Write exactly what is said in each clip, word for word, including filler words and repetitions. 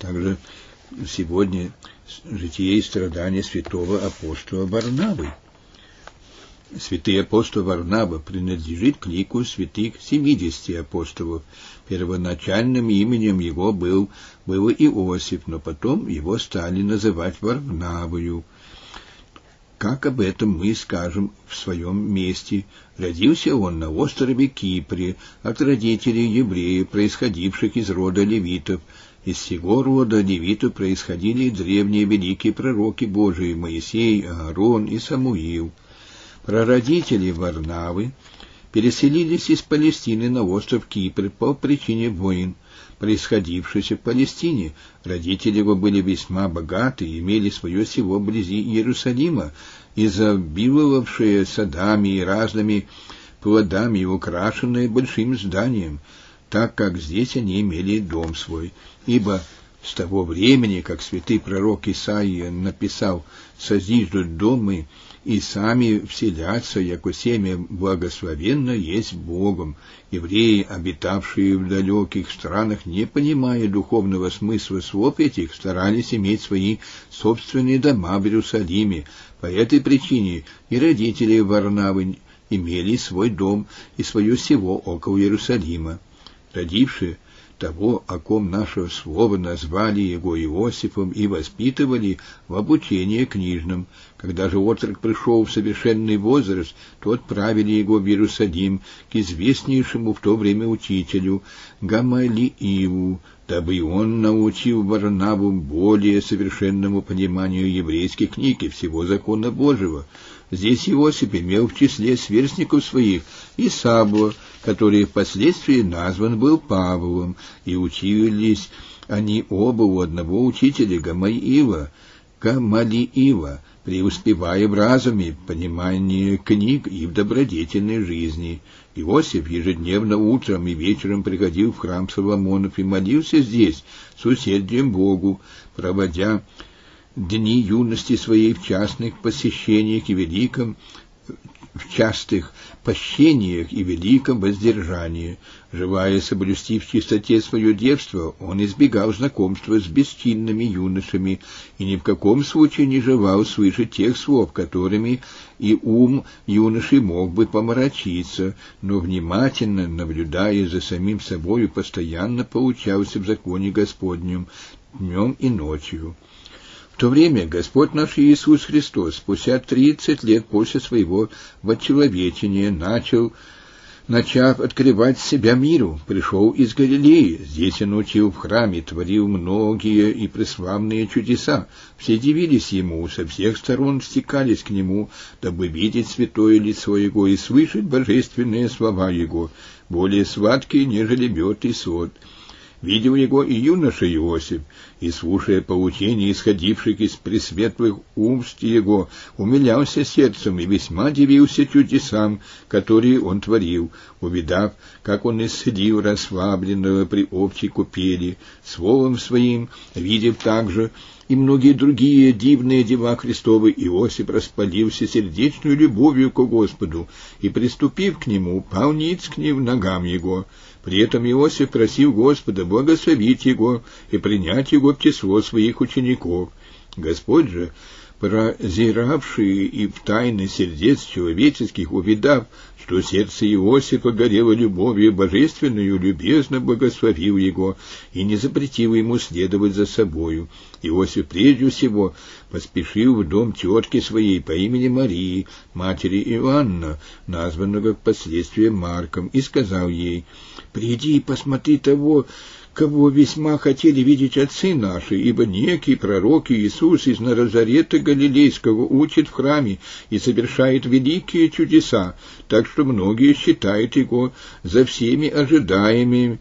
также сегодня житие и страдания святого апостола Варнавы. Святый апостол Варнава принадлежит к лику святых семидесяти апостолов. Первоначальным именем его был, был Иосиф, но потом его стали называть Варнавою. Как об этом мы скажем в своем месте. Родился он на острове Кипре от родителей евреев, происходивших из рода левитов. Из сего рода левитов происходили древние великие пророки Божии Моисей, Аарон и Самуил. Прародители Варнавы переселились из Палестины на остров Кипр по причине войн, происходивших в Палестине. Родители его были весьма богаты и имели свое село вблизи Иерусалима, изобиловавшее садами и разными плодами и украшенное большим зданием, так как здесь они имели дом свой. Ибо с того времени, как святый пророк Исаия написал «Созиждут дома и сами вселятся, яко семя благословенно есть Богом», евреи, обитавшие в далеких странах, не понимая духовного смысла слов этих, старались иметь свои собственные дома в Иерусалиме. По этой причине и родители Варнавы имели свой дом и свое село около Иерусалима. Родившие того, о ком наше слово назвали его Иосифом и воспитывали в обучении книжном. Когда же отрок пришел в совершенный возраст, то отправили его в Иерусалим к известнейшему в то время учителю Гамалиилу, дабы он научил Варнаву более совершенному пониманию еврейских книг и всего закона Божьего. Здесь Иосиф имел в числе сверстников своих Исавва, который впоследствии назван был Павлом, и учились они оба у одного учителя Гамалиила, Гамалиила, преуспевая в разуме, понимании книг и в добродетельной жизни. Иосиф ежедневно утром и вечером приходил в храм Соломонов и молился здесь с усердием Богу, проводя дни юности своей в частных посещениях и великом, в частых пощениях и великом воздержании. Желая соблюсти в чистоте свое девство, он избегал знакомства с бесчинными юношами и ни в каком случае не желал слышать тех слов, которыми и ум юноши мог бы помрачиться, но внимательно, наблюдая за самим собою, постоянно поучался в законе Господнем днем и ночью. В то время Господь наш Иисус Христос, спустя тридцать лет после своего вочеловечения, начал, начав открывать себя миру, пришел из Галилеи. Здесь он учил в храме, творил многие и преславные чудеса. Все дивились ему, со всех сторон стекались к нему, дабы видеть святое лицо его и слышать божественные слова его, более сладкие, нежели мед и сод. Видел его и юноша Иосиф, и, слушая поучения, исходивших из пресветлых уст его, умилялся сердцем и весьма дивился чудесам, которые он творил, увидав, как он исцелил расслабленного при общей купели, словом своим, видев также и многие другие дивные дела Христовы, Иосиф распалился сердечной любовью к Господу и, приступив к нему, упал ниц к ним ногам его. При этом Иосиф просил Господа благословить его и принять его в число своих учеников. Господь же, прозиравший и в тайны сердец человеческих, увидав, что сердце Иосифа горело любовью божественную, любезно благословил его и не запретил ему следовать за собою. Иосиф прежде всего поспешил в дом тетки своей по имени Марии, матери Иоанна, названного впоследствии Марком, и сказал ей: «Приди и посмотри того, кого весьма хотели видеть отцы наши, ибо некий пророк Иисус из Назарета Галилейского учит в храме и совершает великие чудеса, так что многие считают его за всеми ожидаемого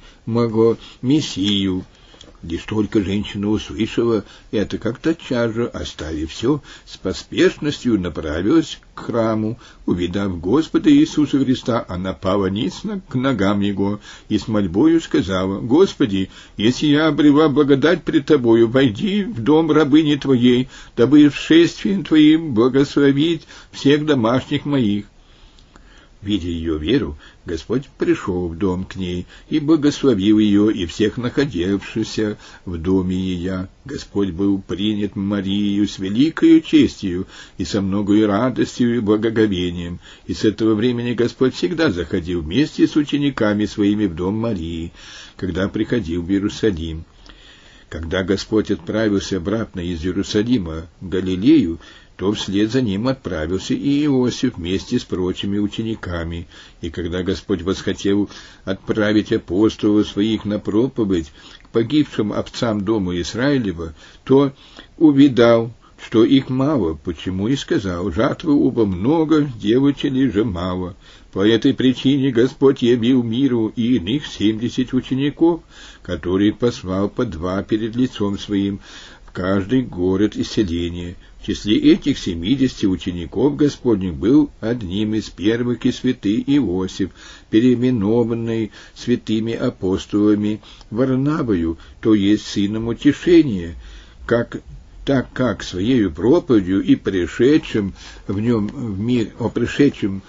Мессию». Лишь только женщина услышала это, как тотчас же, оставив все, с поспешностью направилась к храму. Увидав Господа Иисуса Христа, она пала ниц к ногам Его и с мольбою сказала: «Господи, если я обрела благодать пред Тобою, войди в дом рабыни Твоей, дабы в шествием Твоим благословить всех домашних моих». Видя ее веру, Господь пришел в дом к ней и благословил ее и всех находившихся в доме ее. Господь был принят Марией с великою честью и со многою радостью и благоговением, и с этого времени Господь всегда заходил вместе с учениками своими в дом Марии, когда приходил в Иерусалим. Когда Господь отправился обратно из Иерусалима в Галилею, то вслед за ним отправился и Иосиф вместе с прочими учениками. И когда Господь восхотел отправить апостолов своих на проповедь к погибшим овцам дома Израилева, то увидал, что их мало, почему и сказал: «Жатвы оба много, девочелей же мало». По этой причине Господь явил миру и иных семьдесят учеников, которых послал по два перед лицом своим в каждый город и селение. В числе этих семидесяти учеников Господних был одним из первых и святый Иосиф, переименованный святыми апостолами Варнавою, то есть сыном утешения, как так как своею проповедью и пришедшим в нем в мир, о пришедшем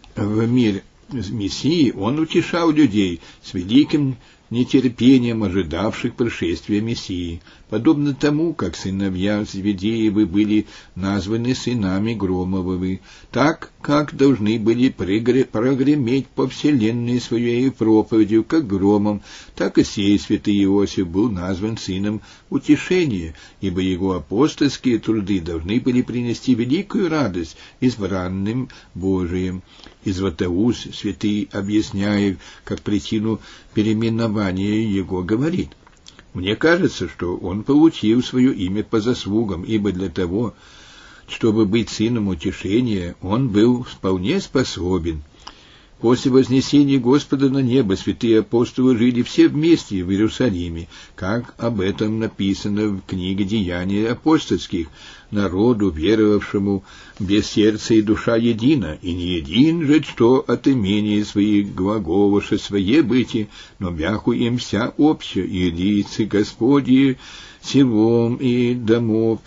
в мир Мессии он утешал людей с великим нетерпением ожидавших пришествия Мессии, подобно тому, как сыновья Зеведеевы были названы сынами Громовыми, так как должны были прогреметь по вселенной своей проповедью, как громом, так и сей святый Иосиф был назван сыном утешения, ибо его апостольские труды должны были принести великую радость избранным Божиим. И Златоуст святый, объясняя, как причину переименования его, говорит: «Мне кажется, что он получил свое имя по заслугам, ибо для того, чтобы быть сыном утешения, он был вполне способен». После вознесения Господа на небо святые апостолы жили все вместе в Иерусалиме, как об этом написано в книге «Деяния апостольских», народу, веровавшему без сердца и душа едина, и не един же, что от имени своих глаголоше свое быти, но бяху им вся обща, и лица Господи силом и домов,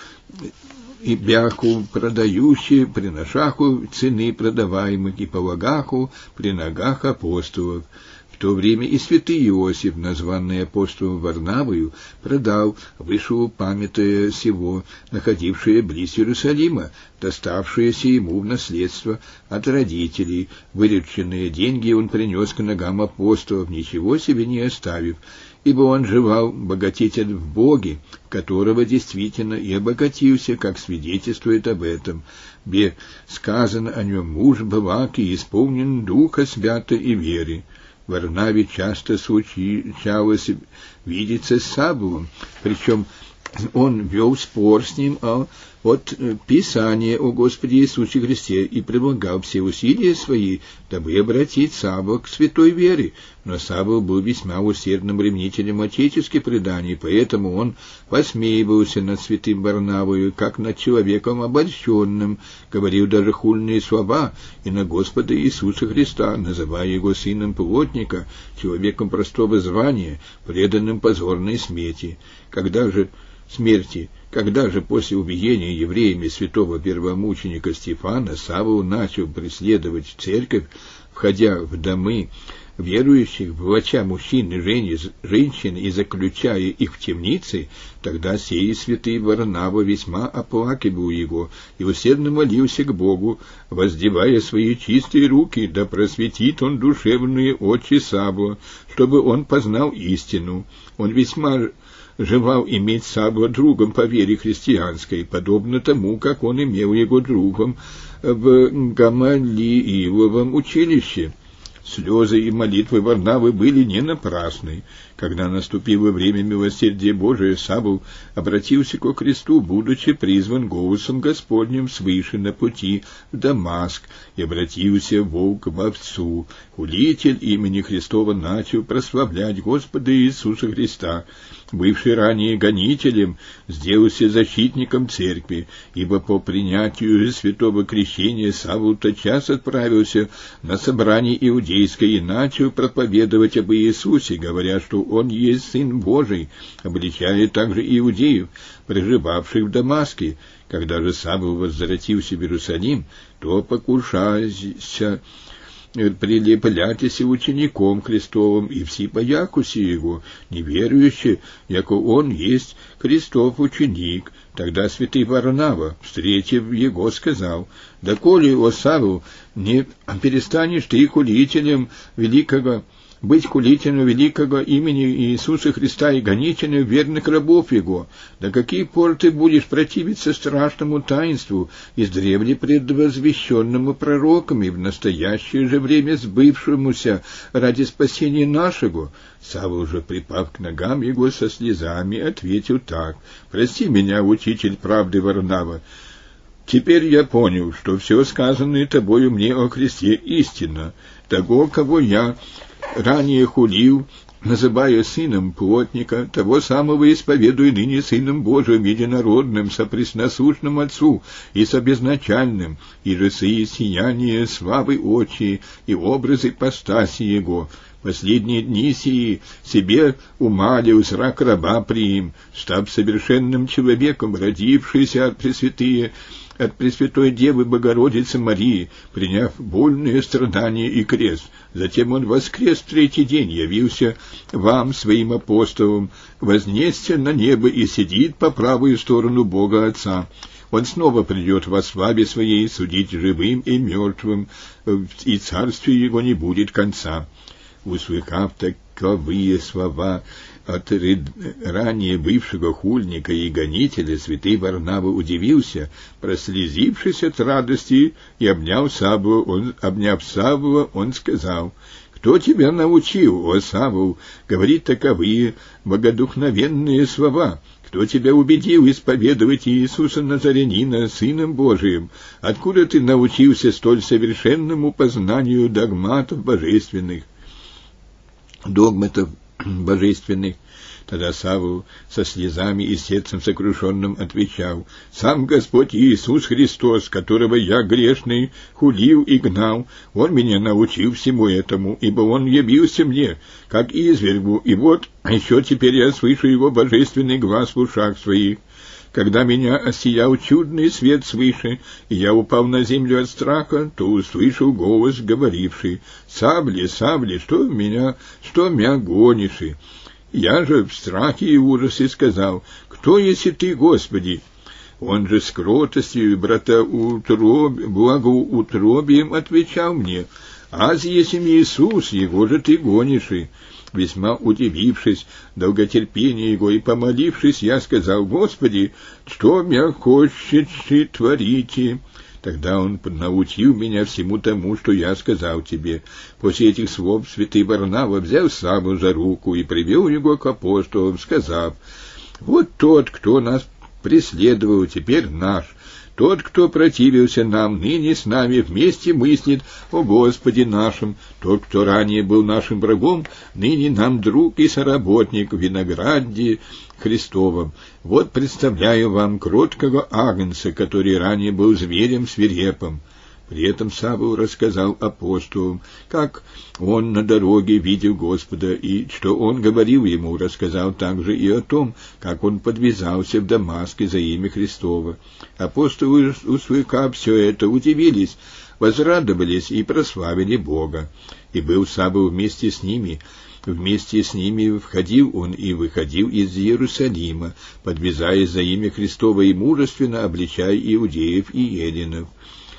и бяху продающие, приношаху цены продаваемых, и полагаху при ногах апостолов. В то время и святый Иосиф, названный апостолом Варнавою, продал, вышел, памятая сего, находившее близ Иерусалима, доставшееся ему в наследство от родителей. Вырученные деньги он принес к ногам апостолов, ничего себе не оставив, ибо он желал богатеть в Боге, в которого действительно и обогатился, как свидетельствует об этом. Бе сказано о нем: муж благ и исполнен Духа Свята и веры. Варнаве часто случалось видеться с Савлом, причем он вел спор с ним о, от Писания о Господе Иисусе Христе и прилагал все усилия свои, дабы обратить Савла к святой вере. Но Савл был весьма усердным ревнителем отеческих преданий, поэтому он посмеивался над святым Варнавою, как над человеком обольщенным, говорил даже хульные слова и на Господа Иисуса Христа, называя его сыном плотника, человеком простого звания, преданным позорной смерти. Когда же смерти, когда же после убиения евреями святого первомученика Стефана Савл начал преследовать церковь, входя в домы верующих, влача мужчин и женщин и заключая их в темницы, тогда сей святый Варнава весьма оплакивал его и усердно молился к Богу, воздевая свои чистые руки, да просветит он душевные очи Савла, чтобы он познал истину. Он весьма желал иметь Савла другом по вере христианской, подобно тому, как он имел его другом в Гамалииловом училище. Слезы и молитвы Варнавы были не напрасны. Когда наступило время милосердия Божия, Савл обратился ко Христу, будучи призван голосом Господним свыше на пути в Дамаск, и обратился волк в овцу. Хулитель имени Христова начал прославлять Господа Иисуса Христа. Бывший ранее гонителем, сделался защитником церкви, ибо по принятию святого крещения Савл тотчас отправился на собрание иудейское и начал проповедовать об Иисусе, говоря, что Он есть Сын Божий, обличая также иудеев, проживавших в Дамаске. Когда же Савл возвратился в Иерусалим, то, покушаясь прилеплятися учеником Христовым, и все боякуси его, неверующие, яко он есть Христов ученик. Тогда святый Варнава, встретив его, сказал: «Доколе, о Савл, не перестанешь ты хулителем великого, быть хулителем великого имени Иисуса Христа и гонителем верных рабов Его? До каких пор ты будешь противиться страшному таинству, издревле предвозвещенному пророками, в настоящее же время сбывшемуся ради спасения нашего?» Савл же, припав к ногам его со слезами, ответил так: «Прости меня, учитель правды Варнава. Теперь я понял, что все сказанное тобою мне о Христе истина. Того, кого я ранее хулил, называя сыном плотника, того самого исповедую ныне сыном Божиим, единородным, сопресносущным Отцу и собезначальным, и рысы и сияние славы очи, и образы ипостаси Его. Последние дни сии себе умалил зрак раба приим, став совершенным человеком, родившийся от Пресвятые, от Пресвятой Девы Богородицы Марии, приняв больные страдания и крест. Затем он воскрес в третий день, явился вам, своим апостолам, вознесся на небо и сидит по правую сторону Бога Отца. Он снова придет во славе Своей судить живым и мертвым, и царствию Его не будет конца». Услыхав таковые слова от ранее бывшего хульника и гонителя, святый Варнава удивился, прослезившись от радости, и обняв Савла, он, обняв Савла, он сказал: «Кто тебя научил, о Савл, говорить таковые богодухновенные слова? Кто тебя убедил исповедовать Иисуса Назарянина Сыном Божиим? Откуда ты научился столь совершенному познанию догматов божественных?» догматов божественных. Тогда Савл со слезами и сердцем сокрушенным отвечал: «Сам Господь Иисус Христос, которого я грешный хулил и гнал, Он меня научил всему этому, ибо Он явился мне, как извергу, и вот еще теперь я слышу Его божественный глас в ушах своих. Когда меня осиял чудный свет свыше, и я упал на землю от страха, то услышал голос, говоривший: «Савли, Савли, что меня, что меня гонишь?» Я же в страхе и ужасе сказал: «Кто есть ты, Господи?» Он же с кротостью и благоутробием отвечал мне: «Аз есмь Иисус, Его же ты гонишь». Весьма удивившись долготерпению Его и помолившись, я сказал: «Господи, что меня хочешь творите?» Тогда Он научил меня всему тому, что я сказал тебе. После этих слов святый Варнава взял Савла за руку и привел его к апостолам, сказав: «Вот тот, кто нас преследовал, теперь наш. Тот, кто противился нам, ныне с нами вместе мыслит о Господе нашем. Тот, кто ранее был нашим врагом, ныне нам друг и соработник в винограде Христовом. Вот представляю вам кроткого агнца, который ранее был зверем свирепым». При этом Савл рассказал апостолам, как он на дороге видел Господа, и что он говорил ему, рассказал также и о том, как он подвязался в Дамаске за имя Христово. Апостолы, услыхав все это, удивились, возрадовались и прославили Бога. И был Савл вместе с ними. Вместе с ними входил он и выходил из Иерусалима, подвязаясь за имя Христово и мужественно обличая иудеев и эллинов.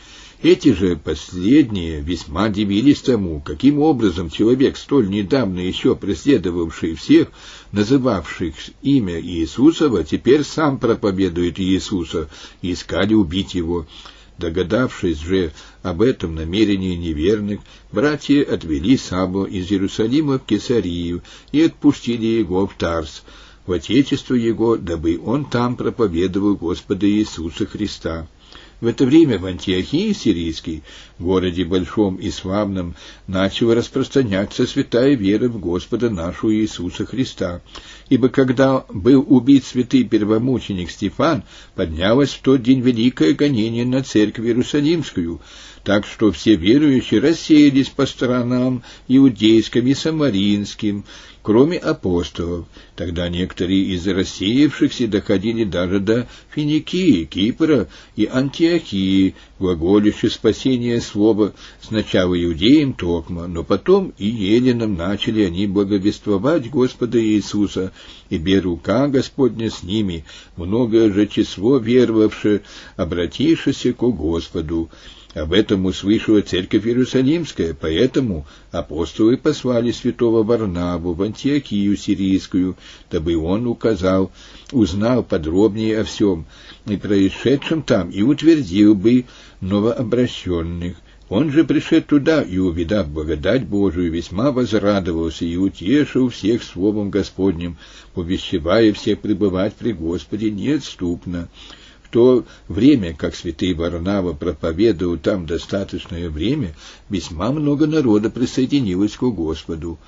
Эти же последние весьма дивились тому, каким образом человек, столь недавно еще преследовавший всех, называвших имя Иисусова, теперь сам проповедует Иисуса, и искали убить его. Догадавшись же об этом намерении неверных, братья отвели Савла из Иерусалима в Кесарию и отпустили его в Тарс, в отечество его, дабы он там проповедовал Господа Иисуса Христа. В это время в Антиохии Сирийской, городе большом и славном, начала распространяться святая вера в Господа нашего Иисуса Христа. Ибо когда был убит святый первомученик Стефан, поднялось в тот день великое гонение на церковь Иерусалимскую. так что все верующие рассеялись по сторонам иудейским и самаринским, кроме апостолов. Тогда некоторые из рассеявшихся доходили даже до Финикии, Кипра и Антиохии, глаголящие спасение слова сначала иудеям токмо, но потом и еленам начали они благовествовать Господа Иисуса, и бе рука Господня с ними, многое же число веровавшее, обратившееся ко Господу. Об этом услышала церковь Иерусалимская, поэтому апостолы послали святого Варнаву в Антиохию Сирийскую, дабы он указал, узнал подробнее о всем и происшедшем там, и утвердил бы новообращенных. Он же, пришед туда и увидав благодать Божию, весьма возрадовался и утешил всех словом Господним, увещевая всех пребывать при Господе неотступно. В то время, как святый Варнава проповедовал там достаточное время, весьма много народа присоединилось к Господу.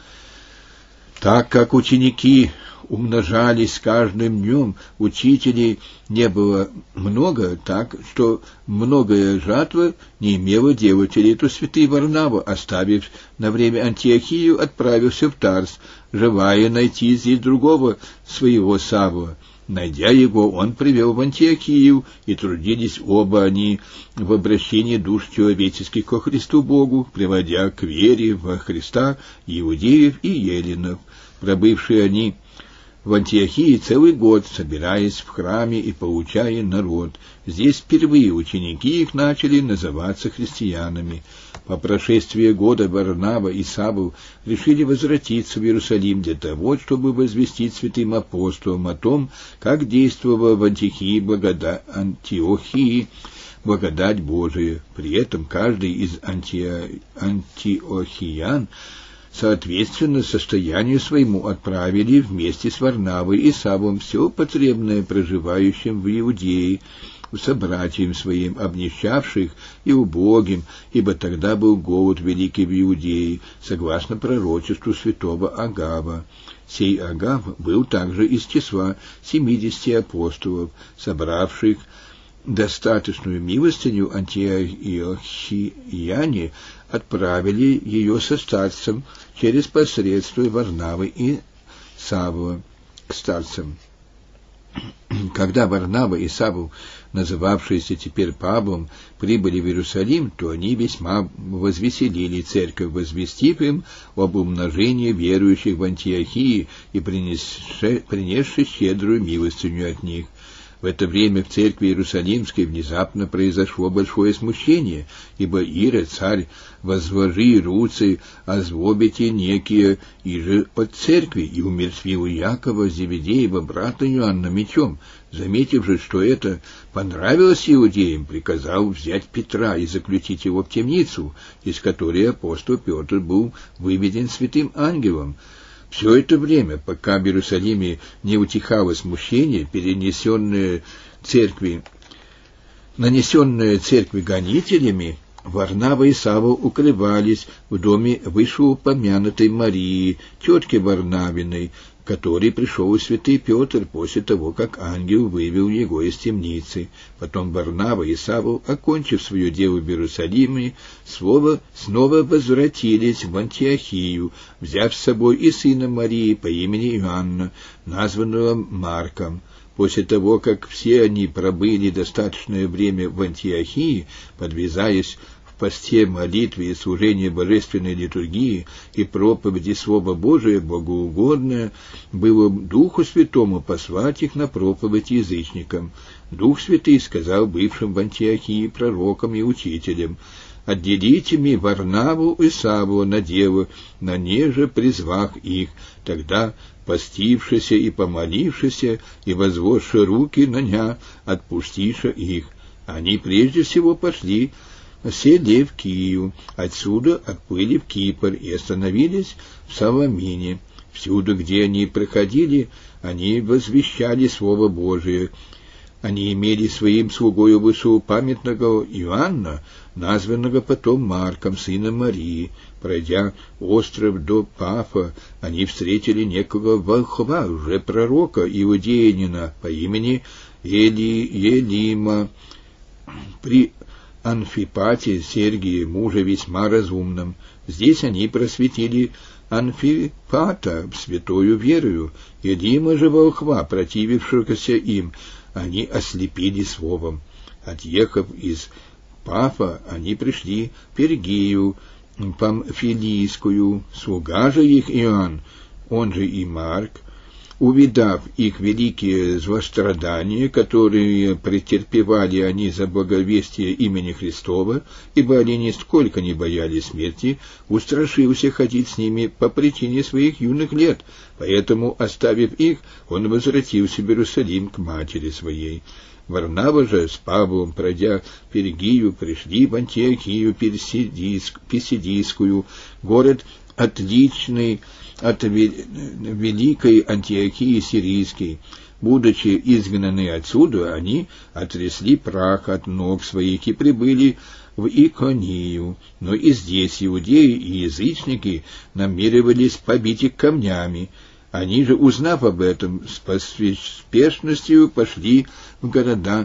Так как ученики умножались с каждым днем, учителей не было много, так что многое жатва не имела делателей, то святый Варнава, оставив на время Антиохию, отправился в Тарс, желая найти здесь другого своего Савла. Найдя его, он привел в Антиохию, и трудились оба они в обращении душ человеческих ко Христу Богу, приводя к вере во Христа иудеев и еленов. Пробывшие они в Антиохии целый год, собираясь в храме и поучая народ. Здесь впервые ученики их начали называться христианами. По прошествии года Варнава и Савл решили возвратиться в Иерусалим для того, чтобы возвестить святым апостолам о том, как действовала в Антиохии благодать, Антиохии благодать Божия. При этом каждый из анти... антиохиян соответственно состоянию своему отправили вместе с Варнавой и Савлом все потребное проживающим в Иудее, собратьям своим, обнищавших и убогим, ибо тогда был голод великий в Иудее, согласно пророчеству святого Агава. Сей Агав был также из числа семидесяти апостолов, собравших достаточную милостыню. Антиохияне отправили ее со старцем через посредство Варнавы и Савла к старцам. Когда Варнава и Савл, называвшиеся теперь Павлом, прибыли в Иерусалим, то они весьма возвеселили церковь, возвестив им об умножении верующих в Антиохии и принесши щедрую милостыню от них. В это время в церкви Иерусалимской внезапно произошло большое смущение, ибо Ирод, царь, возложи руцы, озлобите некие иже от церкви, и умертвил Якова Зеведеева, брата Иоанна, мечом. Заметив же, что это понравилось иудеям, приказал взять Петра и заключить его в темницу, из которой апостол Петр был выведен святым ангелом. Все это время, пока в Иерусалиме не утихало смущение, перенесенное церкви, нанесенное церкви гонителями, Варнава и Савл укрывались в доме вышеупомянутой Марии, тетки Варнавиной, к которой пришел святый Петр после того, как ангел вывел его из темницы. Потом Варнава и Савл, окончив свое дело в Иерусалиме, снова, снова возвратились в Антиохию, взяв с собой и сына Марии по имени Иоанна, названного Марком. После того, как все они пробыли достаточное время в Антиохии, подвязаясь в посте, молитве и служении божественной литургии и проповеди Слова Божия, богоугодное было Духу Святому послать их на проповедь язычникам. Дух Святый сказал бывшим в Антиохии пророкам и учителям: «Отделите мне Варнаву и Савла на дело, на неже призвах их». Тогда, постившися и помолившися, и возложши руки на ня, отпустиша их. Они прежде всего пошли сели в Киев, отсюда отплыли в Кипр и остановились в Саламине. Всюду, где они проходили, они возвещали Слово Божие. Они имели своим слугою высокопамятного Иоанна, названного потом Марком, сыном Марии. Пройдя остров до Пафа, они встретили некого волхва, уже пророка иудеянина по имени Эли, Елима. При Анфипате, Сергии, мужа весьма разумном. Здесь они просветили Анфипата святою верою, и Дима же волхва, противившегося им, они ослепили словом. Отъехав из Пафа, они пришли в Пергию Памфилийскую. Слуга же их Иоанн, он же и Марк, увидав их великие злострадания, которые претерпевали они за благовестие имени Христова, ибо они нисколько не боялись смерти, устрашился ходить с ними по причине своих юных лет, поэтому, оставив их, он возвратился в Иерусалим к матери своей. Варнава же с Павлом, пройдя Пергию, пришли в Антиохию Писидийскую, город отличный от великой Антиохии Сирийской. Будучи изгнаны отсюда, они отрясли прах от ног своих и прибыли в Иконию. Но и здесь иудеи и язычники намеревались побить их камнями. Они же, узнав об этом, с поспешностью пошли в города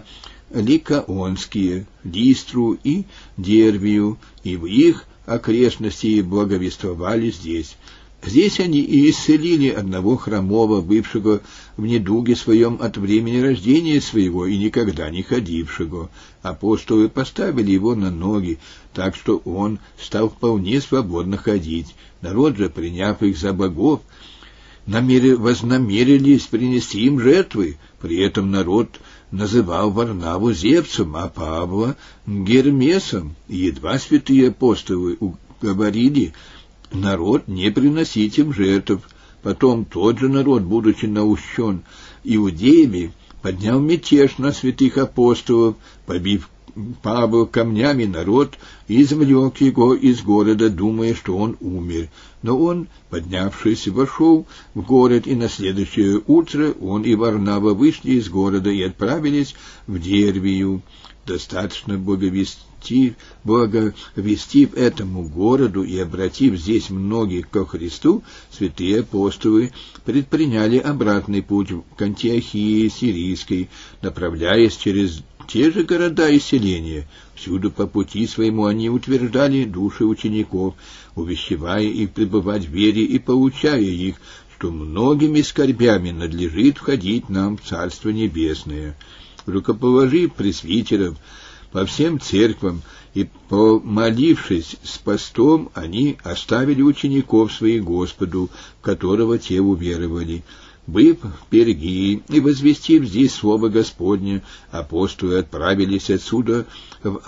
Ликаонские, Листру и Дервию, и в их окрестности благовествовали здесь. Здесь они и исцелили одного хромого, бывшего в недуге своем от времени рождения своего и никогда не ходившего. Апостолы поставили его на ноги, так что он стал вполне свободно ходить. Народ же, приняв их за богов, намер... вознамерились принести им жертвы. При этом народ называл Варнаву Зевсом, а Павла Гермесом. И едва святые апостолы уговорили народ не приносить им жертв. Потом тот же народ, будучи наущен иудеями, поднял мятеж на святых апостолов, побив Павла камнями, народ извлек его из города, думая, что он умер. Но он, поднявшись, вошел в город, и на следующее утро он и Варнава вышли из города и отправились в Дервию. Достаточно благовестив, благовестив этому городу и обратив здесь многих ко Христу, святые апостолы предприняли обратный путь к Антиохии Сирийской, направляясь через те же города и селения. Всюду по пути своему они утверждали души учеников, увещевая их пребывать в вере и поучая их, что многими скорбями надлежит входить нам в Царство Небесное. Рукоположив пресвитеров по всем церквам и помолившись с постом, они оставили учеников своих Господу, в которого те уверовали. Быв в Пергии и возвестив здесь слово Господне, апостолы отправились отсюда в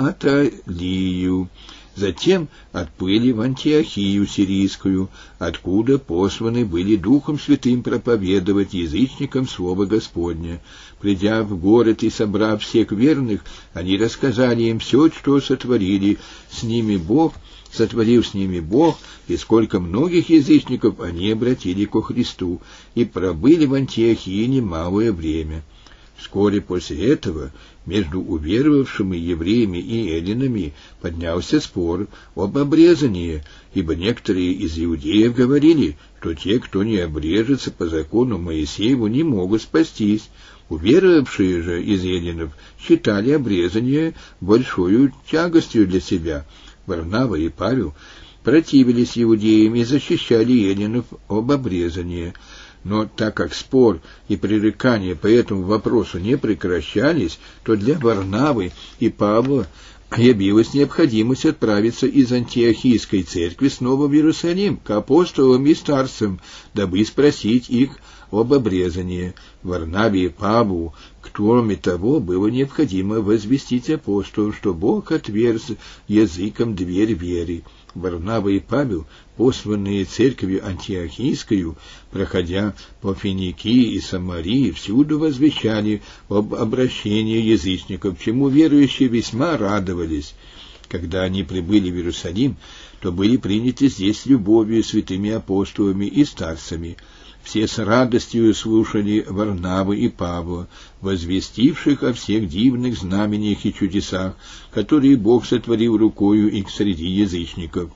Аталию. Затем отплыли в Антиохию Сирийскую, откуда посланы были Духом Святым проповедовать язычникам слово Господне. Придя в город и собрав всех верных, они рассказали им все, что сотворили с ними Бог, сотворил с ними Бог, и сколько многих язычников они обратили ко Христу, и пробыли в Антиохии немалое время. Вскоре после этого между уверовавшими евреями и эллинами поднялся спор об обрезании, ибо некоторые из иудеев говорили, что те, кто не обрежется по закону Моисееву, не могут спастись. Уверовавшие же из эллинов считали обрезание большой тягостью для себя. Варнава и Павел противились иудеям и защищали эллинов об обрезании. Но так как спор и пререкания по этому вопросу не прекращались, то для Варнавы и Павла явилась необходимость отправиться из Антиохийской церкви снова в Иерусалим к апостолам и старцам, дабы спросить их об обрезании. Варнаве и Павлу, кроме того, было необходимо возвестить апостолу, что Бог отверз языком дверь веры. Варнава и Павел, посланные церковью Антиохийскую, проходя по Финикии и Самарии, всюду возвещали об обращении язычников, чему верующие весьма радовались. Когда они прибыли в Иерусалим, то были приняты здесь любовью святыми апостолами и старцами. Все с радостью слушали Варнавы и Павла, возвестивших о всех дивных знамениях и чудесах, которые Бог сотворил рукою их среди язычников.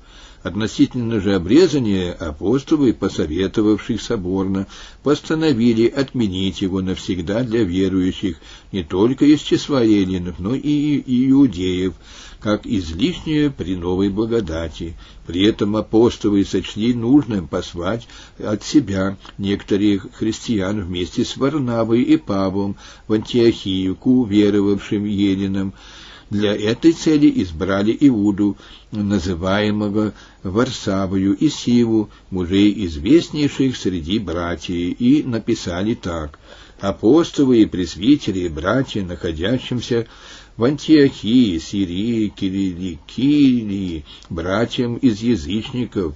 Относительно же обрезания апостолы, посоветовавших соборно, постановили отменить его навсегда для верующих не только из числа эллинов, но и иудеев, как излишнее при новой благодати. При этом апостолы сочли нужным послать от себя некоторых христиан вместе с Варнавой и Павлом в Антиохию к уверовавшим эллинам. Для этой цели избрали Иуду, называемого Варсавою, и Силу, мужей известнейших среди братьев, и написали так: «Апостолы и пресвитери и братья, находящимся в Антиохии, Сирии, Киликии, братьям из язычников,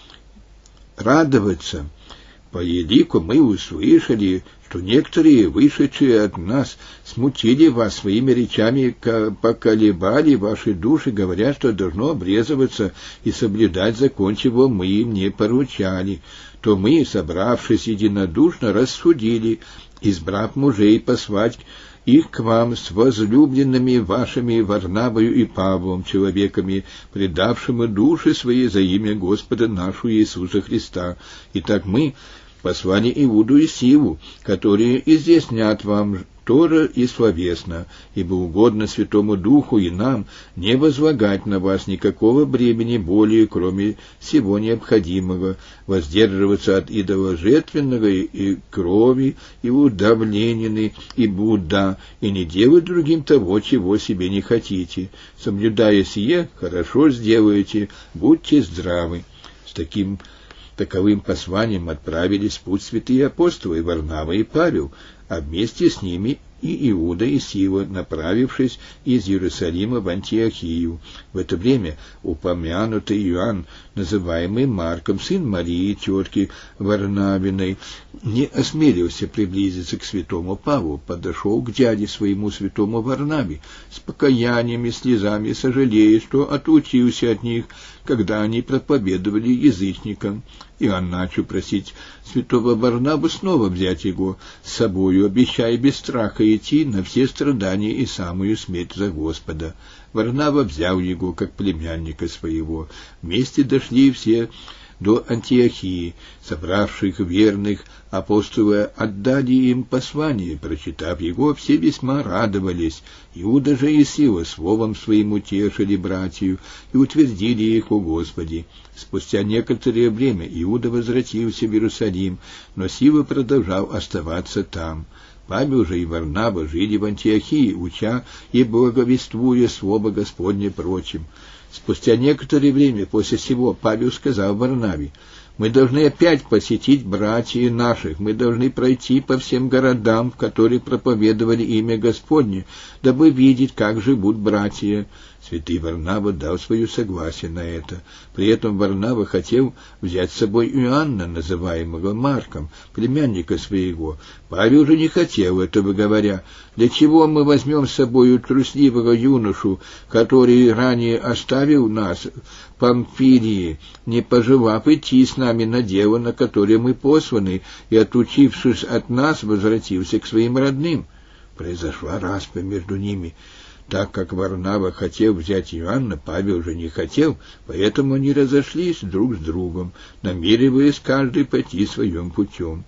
радоваться. По елику мы услышали, что некоторые, вышедшие от нас, смутили вас своими речами, поколебали ваши души, говоря, что должно обрезываться и соблюдать закон, чего мы им не поручали. То мы, собравшись единодушно, рассудили, избрав мужей, послать их к вам с возлюбленными вашими Варнавою и Павлом, человеками, предавшими души свои за имя Господа нашего Иисуса Христа. Итак, мы послали Иуду и Силу, которые изъяснят вам Тора и словесно, ибо угодно Святому Духу и нам не возлагать на вас никакого бремени более, кроме всего необходимого, воздерживаться от идоложертвенного и крови, и удавленины, и блуда, и не делать другим того, чего себе не хотите. Соблюдая сие, хорошо сделаете, будьте здравы». С таким Таковым посланием отправились в путь святые апостолы Варнава и Павел, а вместе с ними и Иуда и Сила, направившись из Иерусалима в Антиохию. В это время упомянутый Иоанн, называемый Марком, сын Марии, тетки Варнавиной, не осмелился приблизиться к святому Павлу, подошел к дяде своему святому Варнаве с покаянием и слезами, сожалея, что отлучился от них, когда они проповедовали язычникам. Иоанн начал просить святого Варнаву снова взять его с собою, обещая без страха идти на все страдания и самую смерть за Господа. Варнава взял его, как племянника своего. Вместе дошли все до Антиохии. Собравших верных апостолы отдали им послание. Прочитав его, все весьма радовались. Иуда же и Сила словом своим утешили братью и утвердили их о Господе. Спустя некоторое время Иуда возвратился в Иерусалим, но Сила продолжал оставаться там. Павел же и Варнава жили в Антиохии, уча и благовествуя слово Господне прочим. Спустя некоторое время после сего Павел сказал Варнаве: «Мы должны опять посетить братьев наших, мы должны пройти по всем городам, в которые проповедовали имя Господне, дабы видеть, как живут братья». Святый Варнава дал свое согласие на это. При этом Варнава хотел взять с собой Иоанна, называемого Марком, племянника своего. Павел же не хотел этого, говоря: «Для чего мы возьмем с собой трусливого юношу, который ранее оставил нас в Памфилии, не пожелав идти с нами на дело, на которое мы посланы, и, отучившись от нас, возвратился к своим родным?» Произошла распря между ними. Так как Варнава хотел взять Иоанна, Павел же не хотел, поэтому они разошлись друг с другом, намереваясь каждый пойти своим путем.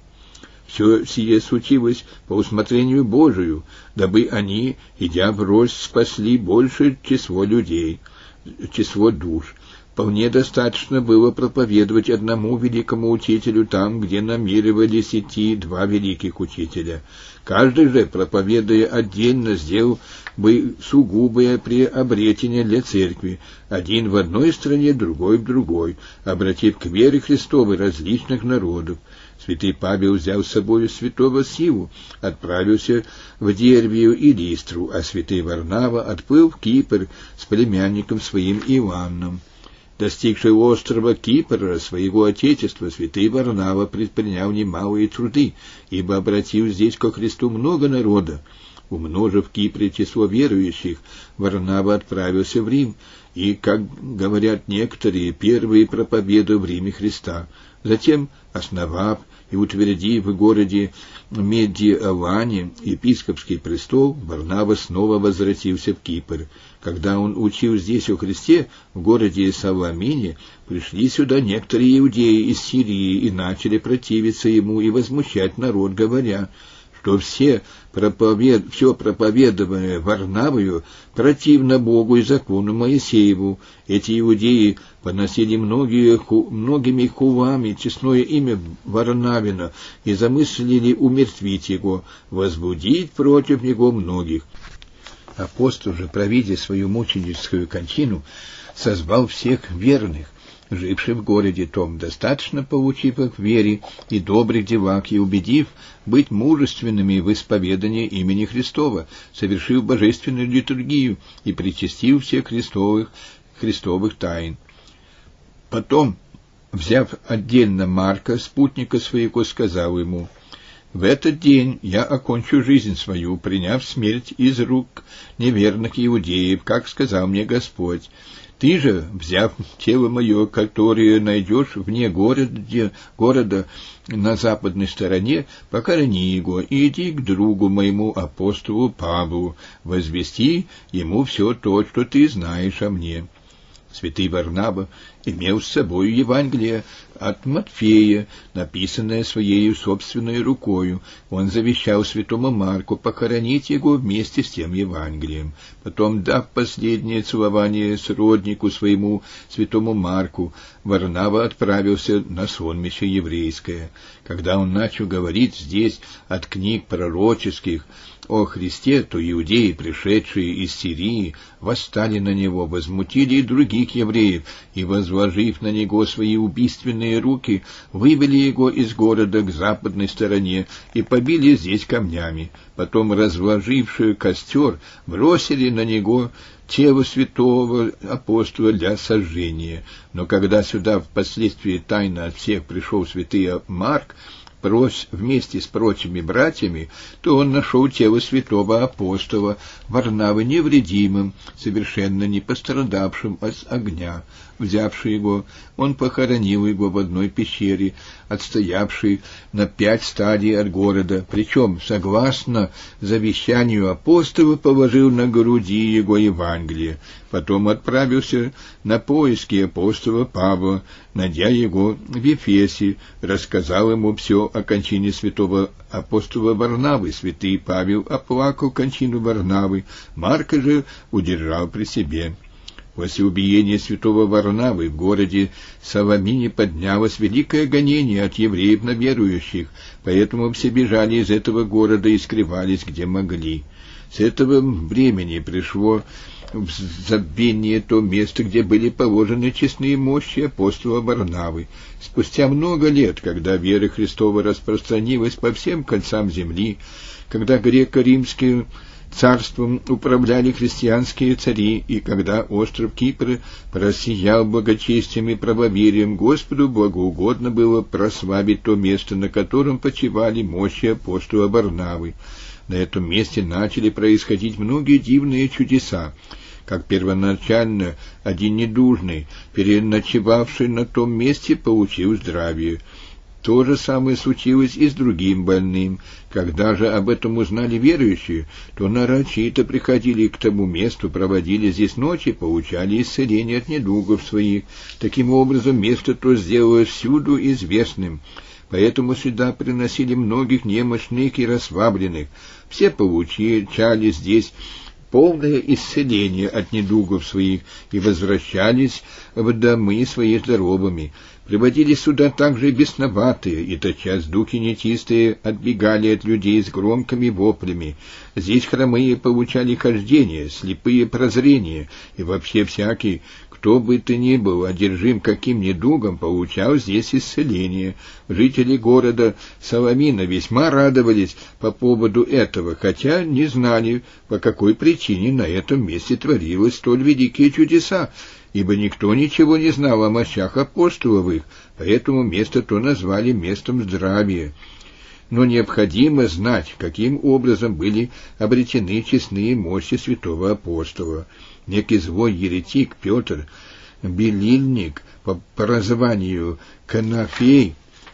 Все сие случилось по усмотрению Божию, дабы они, идя врозь, спасли большее число людей, число душ. Вполне достаточно было проповедовать одному великому учителю там, где намеревались идти два великих учителя. Каждый же, проповедуя отдельно, сделал бы сугубое приобретение для церкви, один в одной стране, другой в другой, обратив к вере Христовой различных народов. Святый Павел взял с собой святого Силу, отправился в Дервию и Листру, а святый Варнава отплыл в Кипр с племянником своим Иоанном. Достигший острова Кипра, своего отечества, святый Варнава предпринял немалые труды, ибо обратил здесь ко Христу много народа. Умножив в Кипре число верующих, Варнава отправился в Рим, и, как говорят некоторые, первые проповедовал в Риме Христа. Затем, основав и утвердив в городе Медиаване епископский престол, Варнава снова возвратился в Кипр. Когда он учил здесь о Христе, в городе Саламине, пришли сюда некоторые иудеи из Сирии и начали противиться ему и возмущать народ, говоря, что все проповед... все проповедованное Варнавою противно Богу и закону Моисееву. Эти иудеи поносили многие ху... многими хулами честное имя Варнавина и замыслили умертвить его, возбудить против него многих. Апостол же, провидя свою мученическую кончину, созвал всех верных, живших в городе том, достаточно поучив их в вере и добрых делах, и убедив быть мужественными в исповедании имени Христова, совершив божественную литургию и причастив всех христовых, христовых тайн. Потом, взяв отдельно Марка, спутника своего, сказал ему: «В этот день я окончу жизнь свою, приняв смерть из рук неверных иудеев, как сказал мне Господь. Ты же, взяв тело мое, которое найдешь вне города, города на западной стороне, похорони его и иди к другу моему апостолу Павлу, возвести ему все то, что ты знаешь о мне». Святый Варнава имел с собой Евангелие от Матфея, написанное своей собственной рукою. Он завещал святому Марку похоронить его вместе с тем Евангелием. Потом, дав последнее целование сроднику своему, святому Марку, Варнава отправился на сонмище еврейское. Когда он начал говорить здесь от книг пророческих о Христе, то иудеи, пришедшие из Сирии, восстали на него, возмутили и других евреев, и, возложив на него свои убийственные руки, вывели его из города к западной стороне и побили здесь камнями. Потом, разложившие костер, бросили на него тело святого апостола для сожжения. Но когда сюда впоследствии тайно от всех пришел святый Марк, прось вместе с прочими братьями, то он нашел тело святого апостола Варнавы невредимым, совершенно не пострадавшим от огня. Взявший его, он похоронил его в одной пещере, отстоявшей на пять стадий от города, причем, согласно завещанию апостола, положил на груди его Евангелие. Потом отправился на поиски апостола Павла, найдя его в Ефесе, рассказал ему все о кончине святого апостола Варнавы. Святый Павел оплакал кончину Варнавы, Марка же удержал при себе. После убиения святого Варнавы в городе Саламине поднялось великое гонение от евреев на верующих, поэтому все бежали из этого города и скрывались, где могли. С этого времени пришло в забвение то место, где были положены честные мощи апостола Варнавы. Спустя много лет, когда вера Христова распространилась по всем концам земли, когда греко-римские царством управляли христианские цари, и когда остров Кипр просиял благочестием и правоверием, Господу благоугодно было прославить то место, на котором почивали мощи апостола Варнавы. На этом месте начали происходить многие дивные чудеса. Как первоначально один недужный, переночевавший на том месте, получил здравие. То же самое случилось и с другим больным. Когда же об этом узнали верующие, то нарочито приходили к тому месту, проводили здесь ночи, получали исцеление от недугов своих. Таким образом, место то сделалось всюду известным. Поэтому сюда приносили многих немощных и расслабленных. Все получали здесь полное исцеление от недугов своих и возвращались в домы свои здоровыми. Приводили сюда также бесноватые, и тотчас духи нечистые отбегали от людей с громкими воплями. Здесь хромые получали хождение, слепые прозрение, и вообще всякий, кто бы ты ни был одержим каким недугом, получал здесь исцеление. Жители города Саламина весьма радовались по поводу этого, хотя не знали, по какой причине на этом месте творилось столь великие чудеса, ибо никто ничего не знал о мощах апостоловых, поэтому место то назвали местом здравия. но необходимо знать, каким образом были обретены честные мощи святого апостола. Некий злой еретик Петр, белильник по прозванию Конофей,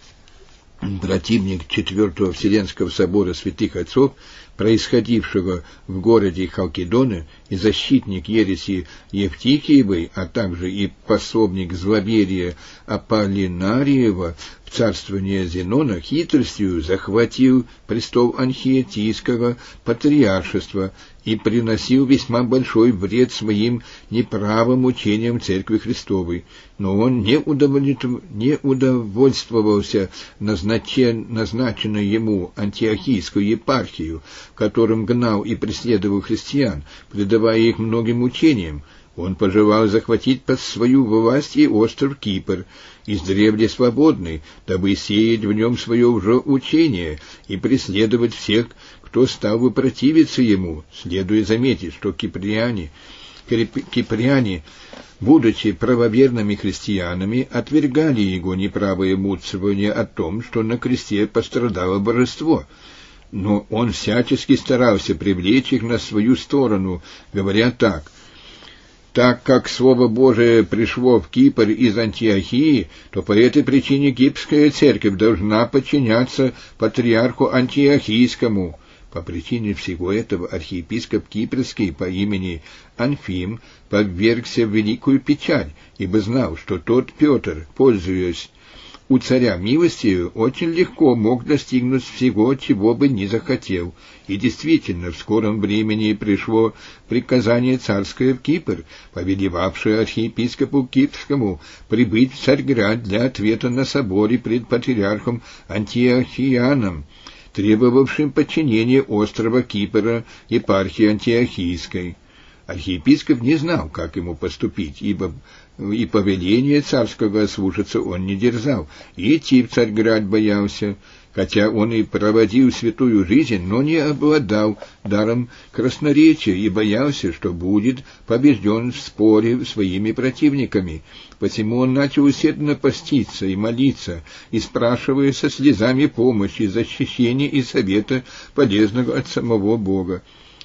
противник Четвертого Вселенского собора святых отцов, происходившего в городе Халкидоне, и защитник ереси Евтихиевой, а также и пособник зловерия Аполлинариева в царствование Зенона, хитростью захватил престол Анхиетийского патриаршества и приносил весьма большой вред своим неправым учениям Церкви Христовой. Но он не, удовлетв... не удовольствовался назначен... назначенной ему антиохийскую епархию, в котором гнал и преследовал христиан, предавая их многим учениям. Он пожелал захватить под свою власть и остров Кипр, издревле свободный, дабы сеять в нем свое уже учение и преследовать всех, кто стал бы противиться ему. Следует заметить, что киприане, киприане, будучи правоверными христианами, отвергали его неправое муцевание о том, что на кресте пострадало божество. Но он всячески старался привлечь их на свою сторону, говоря так: «Так как Слово Божие пришло в Кипр из Антиохии, то по этой причине Кипрская церковь должна подчиняться патриарху Антиохийскому». По причине всего этого архиепископ Кипрский по имени Анфим подвергся в великую печаль, ибо знал, что тот Петр, пользуясь у царя милостью, очень легко мог достигнуть всего, чего бы ни захотел. И действительно, в скором времени пришло приказание царское в Кипр, повелевавшее архиепископу Кипрскому прибыть в Царьград для ответа на соборе пред патриархом Антиохияном, требовавшим подчинения острова Кипра епархии Антиохийской. Архиепископ не знал, как ему поступить, ибо и повеления царского слушаться он не дерзал, и идти в Царьград боялся, хотя он и проводил святую жизнь, но не обладал даром красноречия и боялся, что будет побежден в споре своими противниками. Посему он начал усердно поститься и молиться, и спрашивая со слезами помощи, защищения и совета, полезного от самого Бога.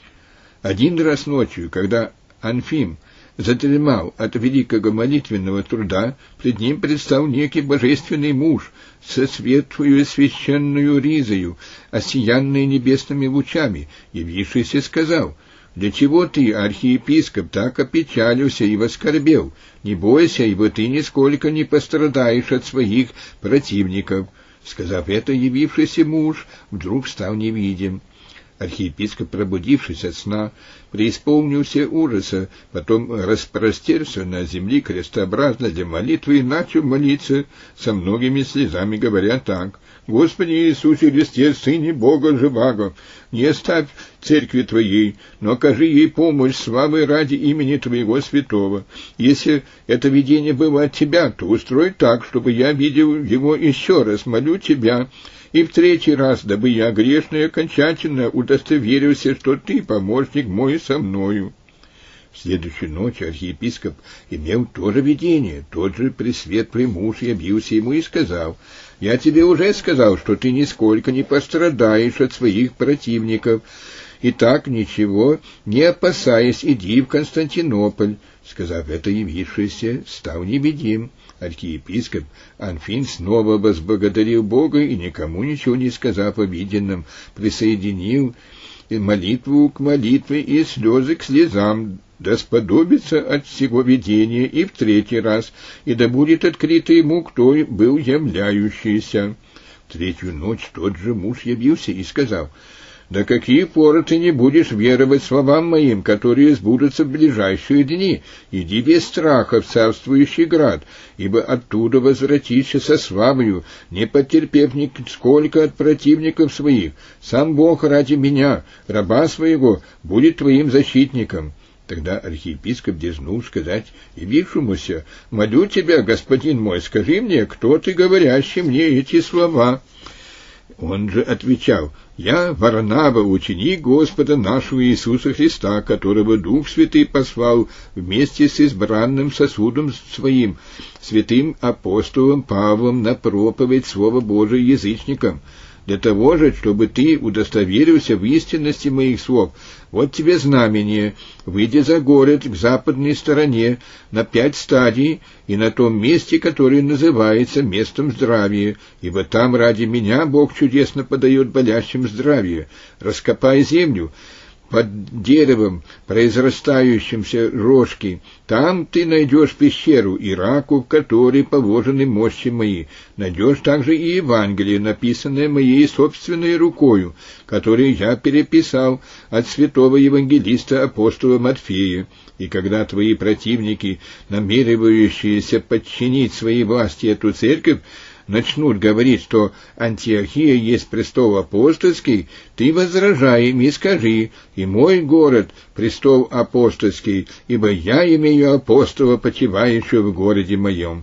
Один раз ночью, когда Анфим задремал от великого молитвенного труда, пред ним предстал некий божественный муж со светлую священную ризою, осиянной небесными лучами, явившийся сказал: «Для чего ты, архиепископ, так опечалился и воскорбел? Не бойся, ибо ты нисколько не пострадаешь от своих противников». Сказав это, явившийся муж вдруг стал невидим. Архиепископ, пробудившись от сна, преисполнился ужаса, потом распростерся на земле крестообразно для молитвы и начал молиться со многими слезами, говоря так: «Господи Иисусе Христе, Сыне Бога Живаго, не оставь церкви Твоей, но окажи ей помощь славы ради имени Твоего святого. Если это видение было от Тебя, то устрой так, чтобы я видел его еще раз, молю Тебя, и в третий раз, дабы я, грешный, окончательно удостоверился, что Ты, помощник мой, со мною». В следующую ночь архиепископ имел то же видение, тот же пресветлый муж явился ему и сказал: «Я тебе уже сказал, что ты нисколько не пострадаешь от своих противников. Итак, ничего не опасаясь, иди в Константинополь». Сказав это, явившийся стал невидим. Архиепископ Анфим снова возблагодарил Бога и, никому ничего не сказав о виденном, присоединил молитву к молитве и слезы к слезам, да сподобится от всего видения и в третий раз, и да будет открыто ему, кто был являющийся. В третью ночь тот же муж явился и сказал: «До какие поры ты не будешь веровать словам моим, которые сбудутся в ближайшие дни? Иди без страха в царствующий град, ибо оттуда возвратишься со славою, не потерпев нисколько от противников своих. Сам Бог ради меня, раба своего, будет твоим защитником». Тогда архиепископ дерзнул сказать явившемуся: «Молю тебя, господин мой, скажи мне, кто ты, говорящий мне эти слова?» Он же отвечал: «Я Варнава, ученик Господа нашего Иисуса Христа, которого Дух Святый послал вместе с избранным сосудом своим, святым апостолом Павлом, на проповедь Слова Божия язычникам, для того же, чтобы ты удостоверился в истинности моих слов. Вот тебе знамение. Выйди за город к западной стороне на пять стадий и на том месте, которое называется местом здравия, ибо там ради меня Бог чудесно подает болящим здравие. Раскопай землю под деревом, произрастающимся рожки. Там ты найдешь пещеру и раку, в которой положены мощи мои. Найдешь также и Евангелие, написанное моей собственной рукою, которое я переписал от святого евангелиста апостола Матфея. И когда твои противники, намеревающиеся подчинить своей власти эту церковь, начнут говорить, что Антиохия есть престол апостольский, ты возражай им и скажи: и мой город — престол апостольский, ибо я имею апостола, почивающего в городе моем.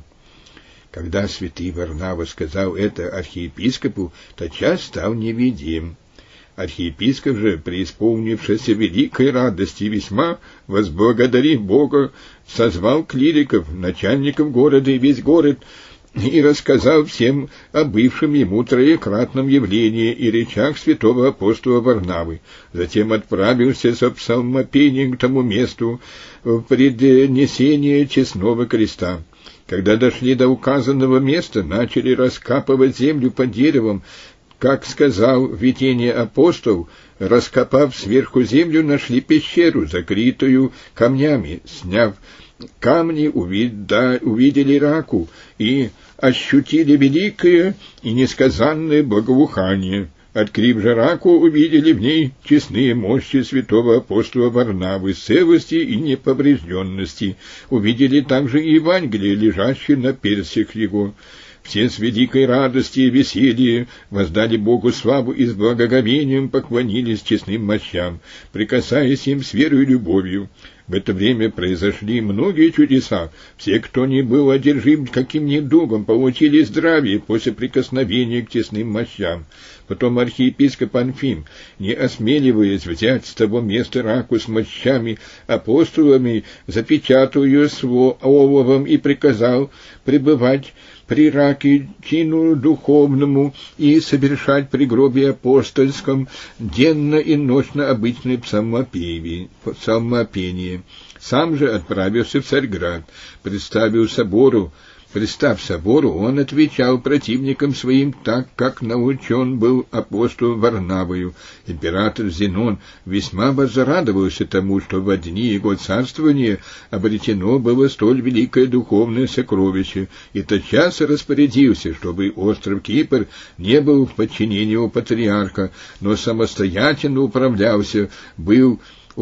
Когда святый Варнава сказал это архиепископу, тотчас стал невидим. Архиепископ же, преисполнившийся великой радости, весьма возблагодарив Бога, созвал клириков, начальников города и весь город, и рассказал всем о бывшем ему троекратном явлении и речах святого апостола Варнавы. Затем отправился со псалмопением к тому месту в преднесение честного креста. Когда дошли до указанного места, начали раскапывать землю под деревом. Как сказал в видении апостол, раскопав сверху землю, нашли пещеру, закрытую камнями. Сняв камни, увидели раку и ощутили великое и несказанное благоухание. Открыв же раку, увидели в ней честные мощи святого апостола Варнавы, целости и неповрежденности. Увидели также и Евангелие, лежащее на перстях его. Все с великой радостью и весельем воздали Богу славу и с благоговением поклонились честным мощам, прикасаясь им с верой и любовью. В это время произошли многие чудеса. Все, кто не был одержим каким-нибудь дугом, получили здравие после прикосновения к честным мощам. Потом архиепископ Анфим, не осмеливаясь взять с того места раку с мощами апостолами, запечатал ее с оловом и приказал пребывать при раке чину духовному и совершать при гробе апостольском денно и ночно обычное псалмопение. Сам же отправился в Царьград, представил собору. Пристав собору, он отвечал противникам своим так, как научен был апостол Варнавою. Император Зенон весьма возрадовался тому, что в дни его царствования обретено было столь великое духовное сокровище, и тотчас распорядился, чтобы остров Кипр не был в подчинении у патриарха, но самостоятельно управлялся, был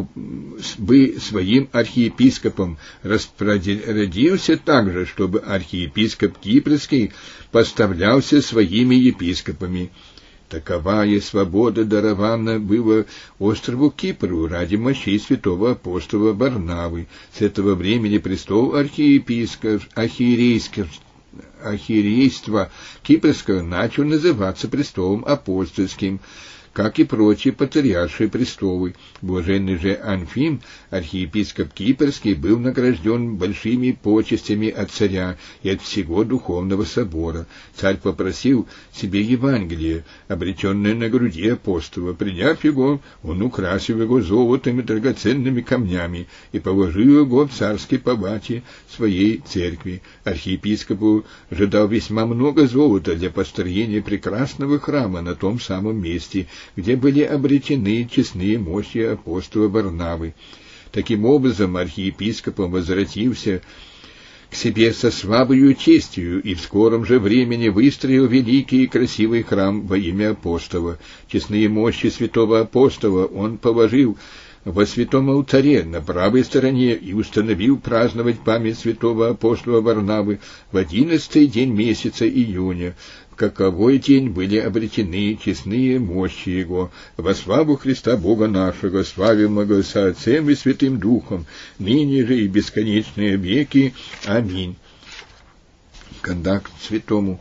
бы своим архиепископом. Распорядился также, чтобы архиепископ Кипрский поставлялся своими епископами. Таковая свобода дарована была острову Кипру ради мощей святого апостола Варнавы. С этого времени престол архиепископ архиерейского архиерейства Кипрского начал называться престолом апостольским, как и прочие патриаршие престолы. Блаженный же Анфим, архиепископ Кипрский, был награжден большими почестями от царя и от всего духовного собора. Царь попросил себе Евангелие, обреченное на груди апостола. Приняв его, он украсил его золотом и драгоценными камнями и положил его в царской палате своей церкви. Архиепископу же дал весьма много золота для построения прекрасного храма на том самом месте, где были обретены честные мощи апостола Варнавы. Таким образом, архиепископом возвратился к себе со славою честью и в скором же времени выстроил великий и красивый храм во имя апостола. Честные мощи святого апостола он положил во святом алтаре на правой стороне и установил праздновать память святого апостола Варнавы в одиннадцатый день месяца июня, в каковой день были обретены честные мощи его. Во славу Христа Бога нашего, славимого со Отцем и Святым Духом, ныне же и бесконечные веки. Аминь. Когда к святому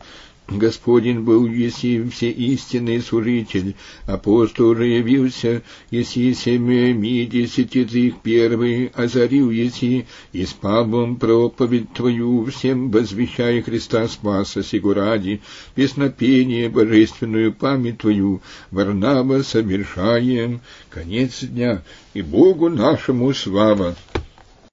Господин был, еси все истинный служитель, апостол же явился, еси семьями десять из их первый, озарил еси, и с Павлом проповедь Твою всем возвещая Христа Спаса сего ради, песнопение божественную память Твою, Варнава совершаем. Конец дня, и Богу нашему слава.